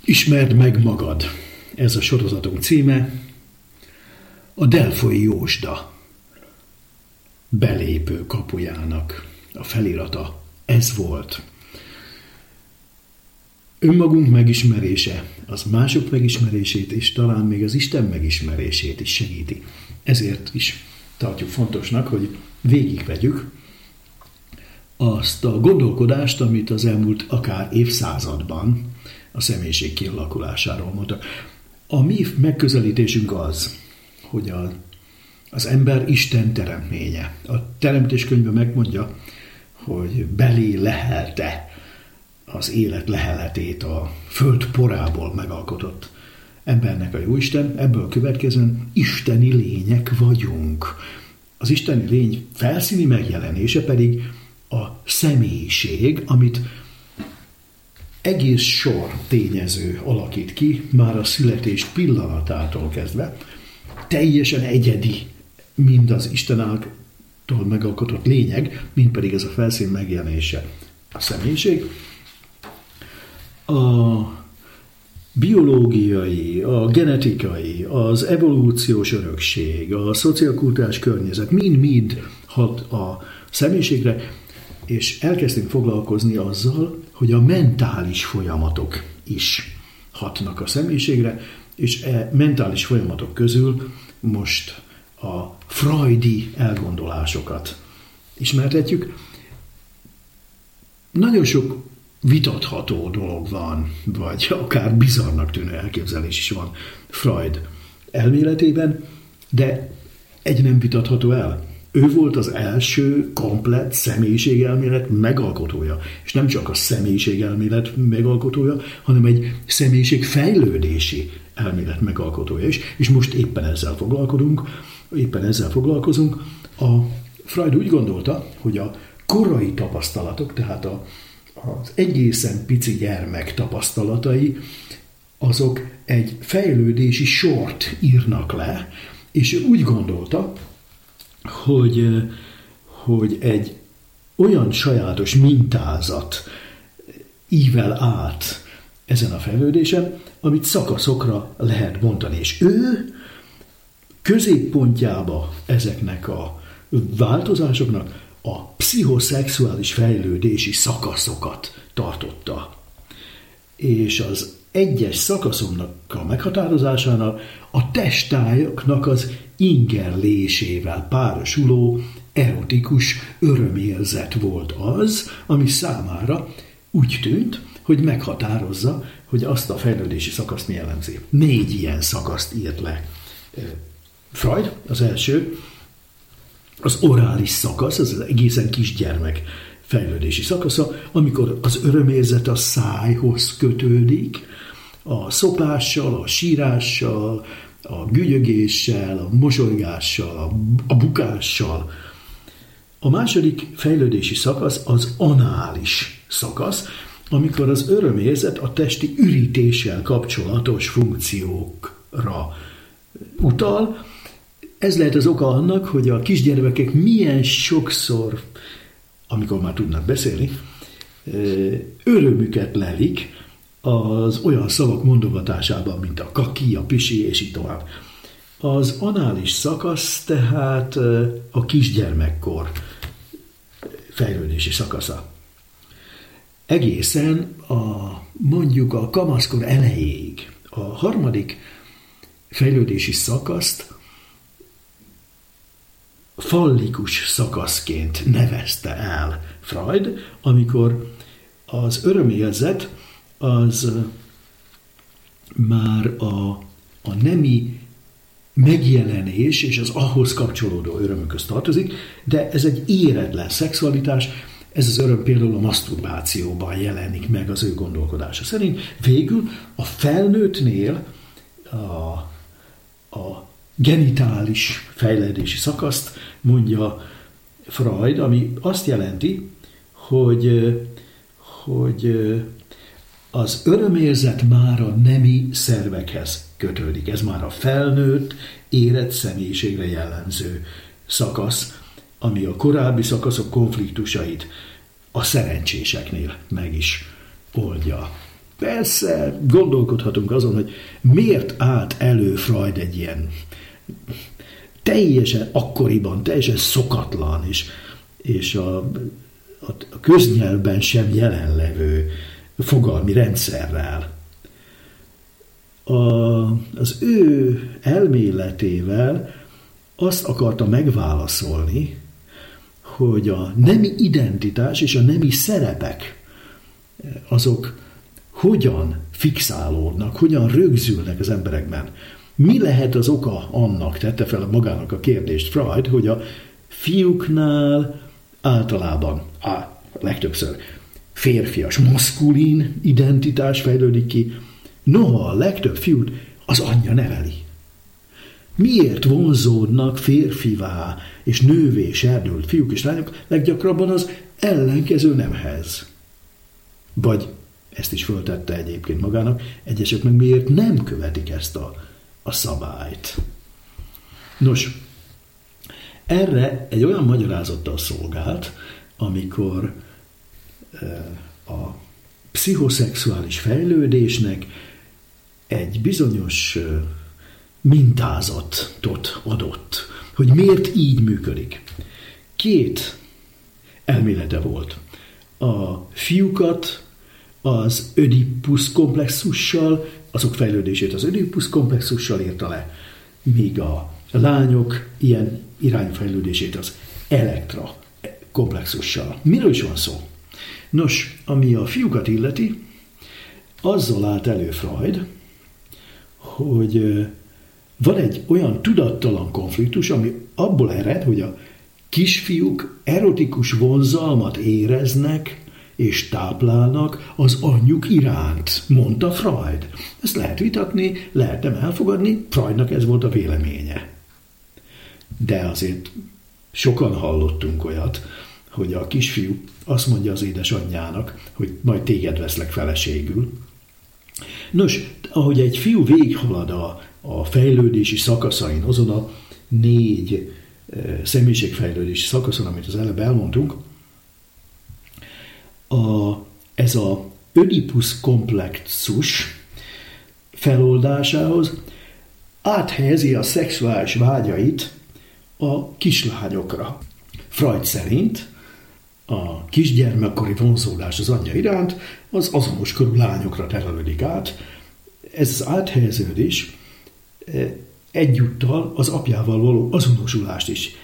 Ismerd meg magad. Ez a sorozatunk címe. A Delfoi Jósda belépő kapujának a felirata ez volt. Önmagunk megismerése, az mások megismerését és talán még az Isten megismerését is segíti. Ezért is tartjuk fontosnak, hogy végigvegyük azt a gondolkodást, amit az elmúlt akár évszázadban a személyiség kialakulásáról mondtak. A mi megközelítésünk az, hogy az ember Isten teremtménye. A Teremtéskönyve megmondja, hogy belé lehelte az élet leheletét a föld porából megalkotott embernek a Jóisten, ebből következően isteni lények vagyunk. Az isteni lény felszíni megjelenése pedig a személyiség, amit egész sor tényező alakít ki, már a születés pillanatától kezdve, teljesen egyedi, mind az Isten által megalkotott lényeg, mind pedig ez a felszín megjelenése, a személyiség. A biológiai, a genetikai, az evolúciós örökség, a szociokulturális környezet mind-mind hat a személyiségre, és elkezdtünk foglalkozni azzal, hogy a mentális folyamatok is hatnak a személyiségre, és mentális folyamatok közül most a freudi elgondolásokat ismertetjük. Nagyon sok vitatható dolog van, vagy akár bizarrnak tűnő elképzelés is van Freud elméletében, de egy nem vitatható el. Ő volt az első komplett személyiségelmélet megalkotója, és nem csak a személyiségelmélet megalkotója, hanem egy személyiségfejlődési elmélet megalkotója is, és most éppen ezzel foglalkozunk. A Freud úgy gondolta, hogy a korai tapasztalatok, tehát az egészen pici gyermek tapasztalatai, azok egy fejlődési sort írnak le, és úgy gondolta, hogy egy olyan sajátos mintázat ível át ezen a fejlődésen, amit szakaszokra lehet bontani. És ő középpontjába ezeknek a változásoknak a pszichoszexuális fejlődési szakaszokat tartotta. És az egyes szakaszomnak a meghatározásánál a testtájaknak az ingerlésével párosuló erotikus örömérzet volt az, ami számára úgy tűnt, hogy meghatározza, hogy azt a fejlődési szakaszt mi jellemzi. 4 ilyen szakaszt írt le Freud. Az első, az orális szakasz, ez az egészen kisgyermek fejlődési szakasza, amikor az örömérzet a szájhoz kötődik, a szopással, a sírással, a gügyögéssel, a mosolygással, a bukással. A második fejlődési szakasz az anális szakasz, amikor az örömérzet a testi ürítéssel kapcsolatos funkciókra utal. Ez lehet az oka annak, hogy a kisgyermekek milyen sokszor, amikor már tudnak beszélni, örömüket lelik az olyan szavak mondogatásában, mint a kaki, a pisi, és így tovább. Az anális szakasz tehát a kisgyermekkor fejlődési szakasza. Egészen mondjuk a kamaszkor elejéig. A harmadik fejlődési szakaszt fallikus szakaszként nevezte el Freud, amikor az örömérzet az már a nemi megjelenés és az ahhoz kapcsolódó örömökhöz tartozik, de ez egy éretlen szexualitás, ez az öröm például a maszturbációban jelenik meg az ő gondolkodása szerint. Végül a felnőttnél a genitális fejlődési szakaszt mondja Freud, ami azt jelenti, hogy az örömérzet már a nemi szervekhez kötődik. Ez már a felnőtt, érett személyiségre jellemző szakasz, ami a korábbi szakaszok konfliktusait a szerencséseknél meg is oldja. Persze, gondolkodhatunk azon, hogy miért állt elő Freud egy ilyen teljesen akkoriban, teljesen szokatlan, és a köznyelvben sem jelenlevő fogalmi rendszerrel. Az ő elméletével azt akarta megválaszolni, hogy a nemi identitás és a nemi szerepek azok hogyan fixálódnak, hogyan rögzülnek az emberekben. Mi lehet az oka annak, tette fel magának a kérdést Freud, hogy a fiúknál általában, legtöbbször férfias, maszkulin identitás fejlődik ki, noha a legtöbb fiút az anyja neveli. Miért vonzódnak férfivá és nővé serdült fiúk és lányok leggyakrabban az ellenkező nemhez? Vagy ezt is föltette egyébként magának, egyesek meg miért nem követik ezt a szabályt. Nos, erre egy olyan magyarázattal szolgált, amikor a pszichoszexuális fejlődésnek egy bizonyos mintázatot adott, hogy miért így működik. 2 elmélete volt. A fiúkat az Ödipusz komplexussal, azok fejlődését az Ödipusz komplexussal írta le, míg a lányok ilyen irányfejlődését az Elektra komplexussal. Miről is van szó? Nos, ami a fiúkat illeti, azzal állt elő Freud, hogy van egy olyan tudattalan konfliktus, ami abból ered, hogy a kisfiúk erotikus vonzalmat éreznek és táplálnak az anyjuk iránt, mondta Freud. Ezt lehet vitatni, lehet nem elfogadni, Freudnak ez volt a véleménye. De azért sokan hallottunk olyat, hogy a kisfiú azt mondja az édesanyjának, hogy majd téged veszlek feleségül. Nos, ahogy egy fiú végighalad a fejlődési szakaszain, azon a 4 személyiségfejlődési szakaszon, amit az előbb elmondtunk, ez a Ödipusz komplexus feloldásához áthelyezi a szexuális vágyait a kislányokra. Freud szerint a kisgyermekkori vonzódás az anyja iránt az azonos korú lányokra terelődik át. Ez az áthelyeződés egyúttal az apjával való azonosulást is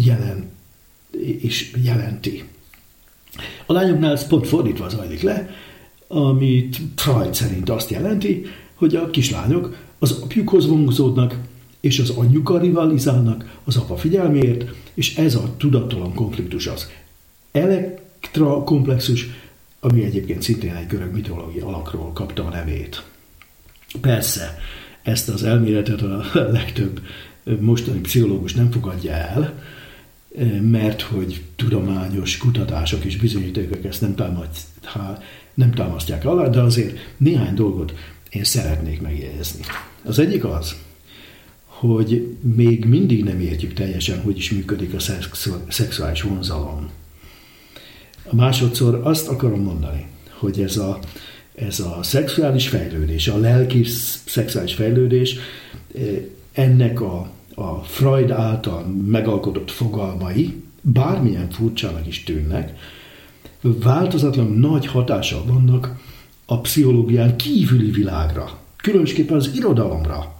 jelenti. A lányoknál ez pont fordítva zajlik le, amit Freud szerint azt jelenti, hogy a kislányok az apjukhoz vonzódnak, és az anyjukkal rivalizálnak az apa figyelméért, és ez a tudattalan konfliktus az Elektra komplexus, ami egyébként szintén egy görög mitológia alakról kapta a nevét. Persze, ezt az elméletet a legtöbb mostani pszichológus nem fogadja el, mert hogy tudományos kutatások és bizonyítékok ezt nem támasztják alá, de azért néhány dolgot én szeretnék megjegyezni. Az egyik az, hogy még mindig nem értjük teljesen, hogy is működik a szexuális vonzalom. A másodszor azt akarom mondani, hogy ez a szexuális fejlődés, a lelki szexuális fejlődés, ennek a Freud által megalkotott fogalmai, bármilyen furcsának is tűnnek, változatlanul nagy hatással vannak a pszichológián kívüli világra, különösképpen az irodalomra.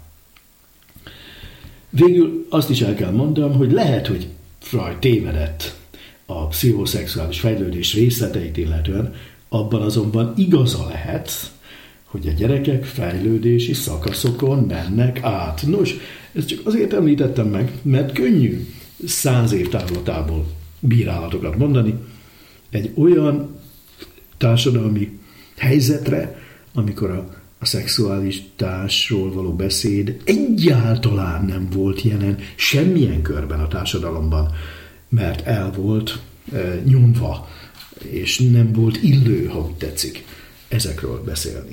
Végül azt is el kell mondanom, hogy lehet, hogy Freud tévedett a pszichoszexuális fejlődés részleteit illetően, abban azonban igaza lehet, hogy a gyerekek fejlődési szakaszokon mennek át. Nos, ezt csak azért említettem meg, mert könnyű 100 év távlatából bírálatokat mondani egy olyan társadalmi helyzetre, amikor a szexualitásról való beszéd egyáltalán nem volt jelen semmilyen körben a társadalomban, mert el volt nyomva, és nem volt illő, ha úgy tetszik, ezekről beszélni.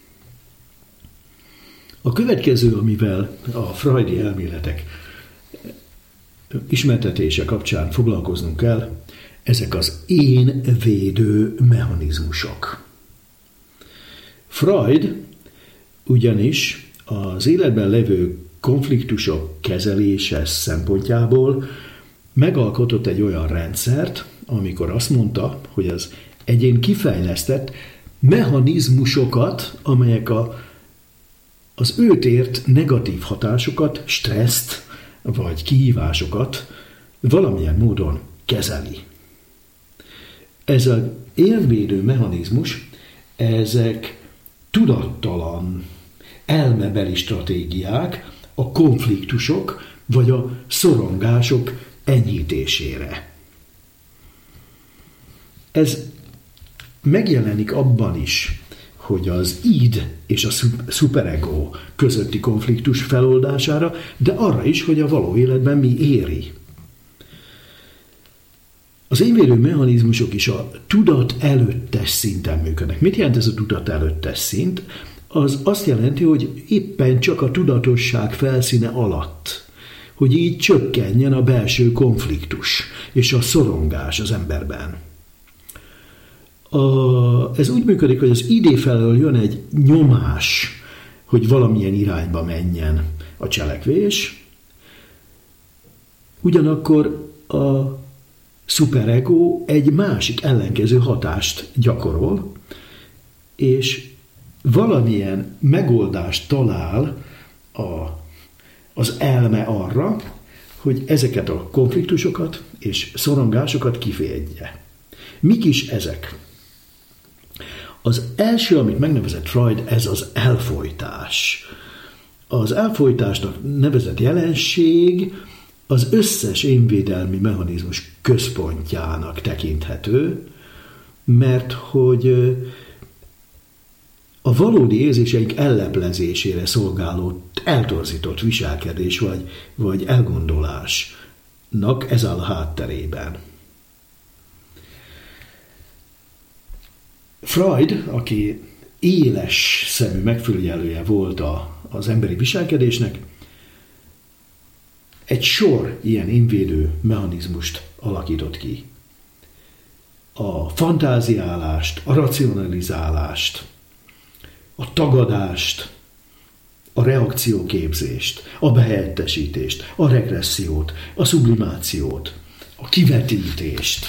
A következő, amivel a freudi elméletek ismertetése kapcsán foglalkoznunk kell, ezek az én védő mechanizmusok. Freud ugyanis az életben levő konfliktusok kezelése szempontjából megalkotott egy olyan rendszert, amikor azt mondta, hogy az egyén kifejlesztett mechanizmusokat, amelyek az őt ért negatív hatásokat, stresszt vagy kihívásokat valamilyen módon kezeli. Ez az élvédő mechanizmus, ezek tudattalan elmebeli stratégiák a konfliktusok vagy a szorongások enyhítésére. Ez megjelenik abban is, hogy az id és a szuperego közötti konfliktus feloldására, de arra is, hogy a való életben mi éri. Az élvédő mechanizmusok is a tudat előttes szinten működnek. Mit jelent ez a tudat előttes szint? Az azt jelenti, hogy éppen csak a tudatosság felszíne alatt, hogy így csökkenjen a belső konfliktus és a szorongás az emberben. Ez úgy működik, hogy az id felől jön egy nyomás, hogy valamilyen irányba menjen a cselekvés, ugyanakkor a szuperego egy másik ellenkező hatást gyakorol, és valamilyen megoldást talál az elme arra, hogy ezeket a konfliktusokat és szorongásokat kifejtje. Mik is ezek? Az első, amit megnevezett Freud, ez az elfojtás. Az elfojtásnak nevezett jelenség az összes énvédelmi mechanizmus központjának tekinthető, mert hogy a valódi érzéseink elleplezésére szolgáló eltorzított viselkedés vagy elgondolásnak ez áll a hátterében. Freud, aki éles szemű megfigyelője volt az emberi viselkedésnek, egy sor ilyen énvédő mechanizmust alakított ki. A fantáziálást, a racionalizálást, a tagadást, a reakcióképzést, a behelyettesítést, a regressziót, a sublimációt, a kivetítést.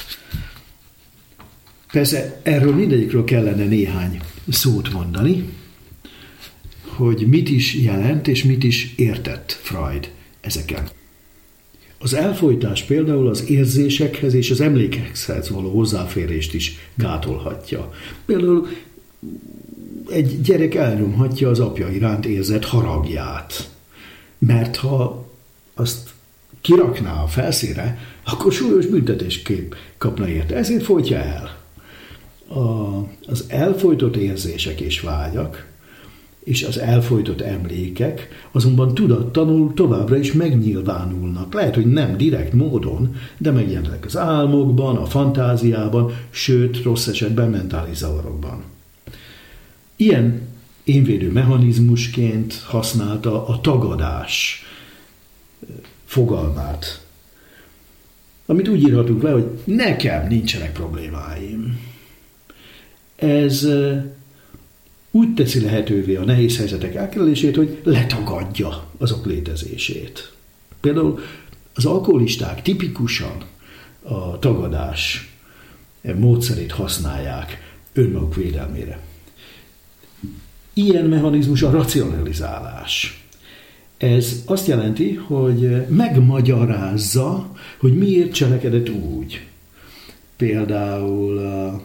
Persze erről mindegyikről kellene néhány szót mondani, hogy mit is jelent és mit is értett Freud ezeken. Az elfojtás például az érzésekhez és az emlékekhez való hozzáférést is gátolhatja. Például egy gyerek elnyomhatja az apja iránt érzett haragját, mert ha azt kirakná a felszínre, akkor súlyos büntetésképp kapna érte. Ezért folytja el. Az elfojtott érzések és vágyak, és az elfojtott emlékek azonban tudattanul továbbra is megnyilvánulnak. Lehet, hogy nem direkt módon, de megjelennek az álmokban, a fantáziában, sőt, rossz esetben mentális zavarokban. Ilyen énvédő mechanizmusként használta a tagadás fogalmát, amit úgy írhatunk le, hogy nekem nincsenek problémáim. Ez úgy teszi lehetővé a nehéz helyzetek elkerülését, hogy letagadja azok létezését. Például az alkoholisták tipikusan a tagadás módszerét használják önmaguk védelmére. Ilyen mechanizmus a racionalizálás. Ez azt jelenti, hogy megmagyarázza, hogy miért cselekedett úgy. Például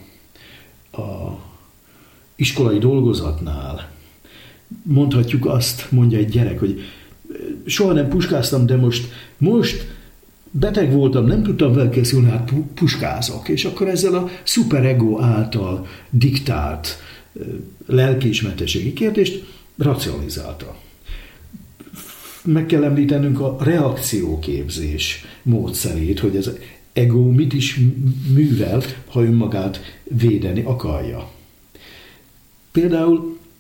a iskolai dolgozatnál mondhatjuk azt, mondja egy gyerek, hogy soha nem puskáztam, de most beteg voltam, nem tudtam vele készülni, hát puskázok. És akkor ezzel a szuperego által diktált lelkiismeretességi kérdést racionalizálta. Meg kell említenünk a reakcióképzés módszerét, hogy az ego mit is művel, ha önmagát védeni akarja. Például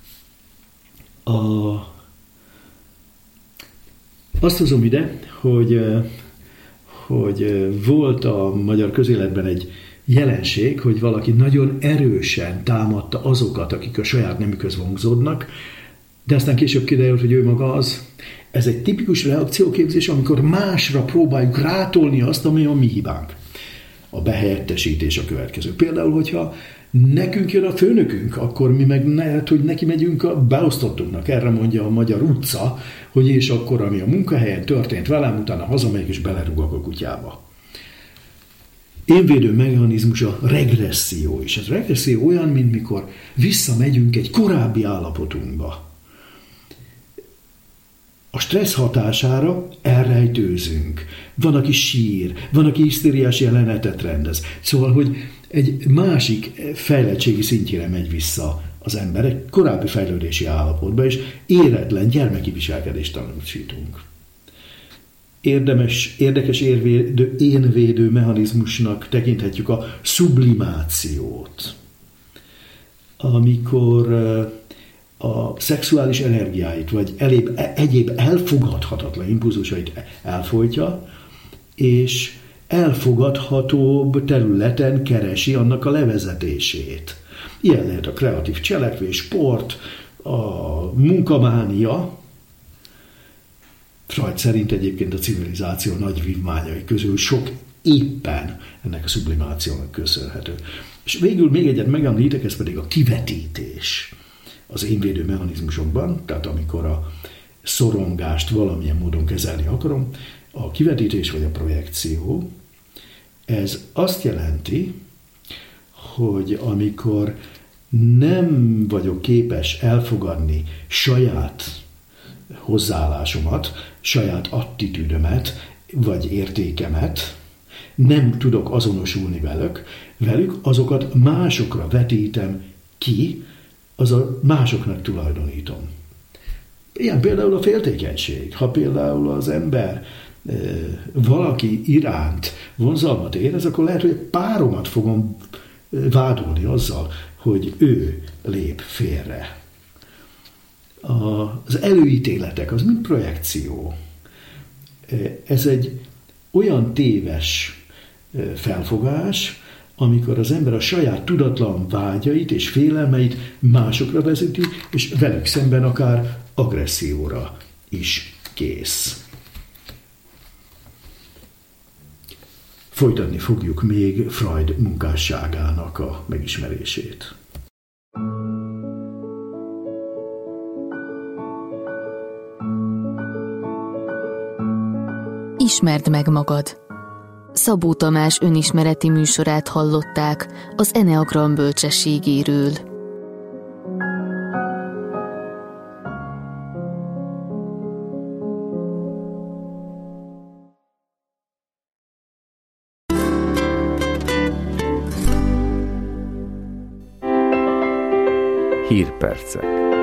azt hozom ide, hogy volt a magyar közéletben egy jelenség, hogy valaki nagyon erősen támadta azokat, akik a saját nemükhöz vonzódnak, de aztán később kiderült, hogy ő maga az. Ez egy tipikus reakcióképzés, amikor másra próbáljuk rátolni azt, ami a mi hibánk. A behelyettesítés a következő. Például, hogyha nekünk jön a főnökünk, akkor mi meg lehet, hogy neki megyünk a beosztottunknak. Erre mondja a magyar utca, hogy és akkor, ami a munkahelyen történt velem, utána hazamegyek és belerúgok a kutyába. Énvédő mechanizmus a regresszió is. Ez regresszió olyan, mint mikor visszamegyünk egy korábbi állapotunkba. A stressz hatására elrejtőzünk. Van, aki sír, van, aki hisztériás jelenetet rendez. Szóval, hogy egy másik fejlettségi szintjére megy vissza az ember, egy korábbi fejlődési állapotba, és éretlen gyermeki viselkedést tanúsítunk. Érdekes énvédő mechanizmusnak tekinthetjük a sublimációt, amikor a szexuális energiáit, vagy egyéb elfogadhatatlan impulzusait elfolytja, és elfogadhatóbb területen keresi annak a levezetését. Ilyen lehet a kreatív cselekvés, sport, a munkamánia. Freud szerint egyébként a civilizáció nagy vívmányai közül sok éppen ennek a sublimációnak köszönhető. És végül még egyet megemlítek, ez pedig a kivetítés az énvédő mechanizmusokban, tehát amikor a szorongást valamilyen módon kezelni akarom, a kivetítés vagy a projekció, ez azt jelenti, hogy amikor nem vagyok képes elfogadni saját hozzáállásomat, saját attitűdömet, vagy értékemet, nem tudok azonosulni velük, azokat másokra vetítem ki, azaz másoknak tulajdonítom. Ilyen például a féltékenység. Ha például az ember valaki iránt vonzalmat érez, akkor lehet, hogy a páromat fogom vádolni azzal, hogy ő lép félre. Az előítéletek, az mind projekció. Ez egy olyan téves felfogás, amikor az ember a saját tudatlan vágyait és félelmeit másokra vezeti, és velük szemben akár agresszióra is kész. Folytatni fogjuk még Freud munkásságának a megismerését. Ismerd meg magad. Szabó Tamás önismereti műsorát hallották az Eneagram bölcsességéről. Hírpercek.